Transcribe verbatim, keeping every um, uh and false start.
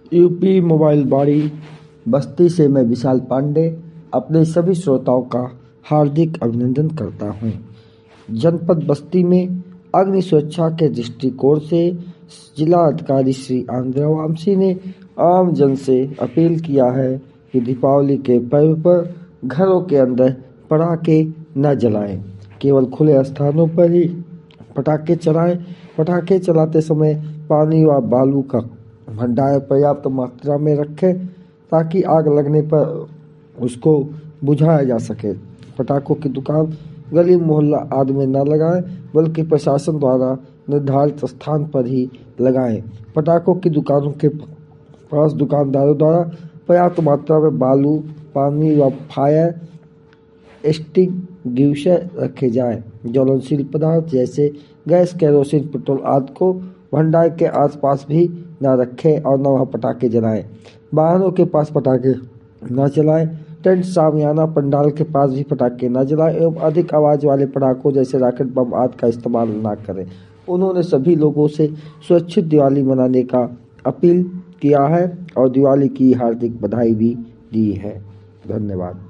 UP mobile बाड़ी बस्ती से मैं विशाल पांडे अपने सभी श्रोताओं का हार्दिक अभिनंदन करता हूं। जनपद बस्ती में अग्नि सुरक्षा के दृष्टिकोण से जिला अधिकारी श्री आंध्रवांशी ने आम जन से अपील किया है कि दीपावली के पर्व पर घरों के अंदर पटाखे न जलाएं, केवल खुले स्थानों पर ही पटाखे चलाएं। पटाखे चलाते समय पानी व बालू का भंडार पर्याप्त मात्रा में रखें ताकि आग लगने पर उसको बुझाया जा सके। पटाखों की दुकान गली मोहल्ला आदि में न लगाएं, बल्कि प्रशासन द्वारा निर्धारित स्थान पर ही लगाएं। पटाखों की दुकानों के पास दुकानदारों द्वारा पर्याप्त मात्रा में बालू, पानी व फायर एक्सटिंग्विशर रखे जाएं। ज्वलनशील पदार्थ जैसे गैस, केरोसिन, पेट्रोल आदि को भंडार के आसपास भी न रखें और न वहाँ पटाखे जलाएं। वाहनों के पास पटाखे न जलाएं। टेंट, शामियाना, पंडाल के पास भी पटाखे न जलाएं एवं अधिक आवाज वाले पटाखों जैसे रॉकेट, बम आदि का इस्तेमाल न करें। उन्होंने सभी लोगों से सुरक्षित दिवाली मनाने का अपील किया है और दिवाली की हार्दिक बधाई भी दी है। धन्यवाद।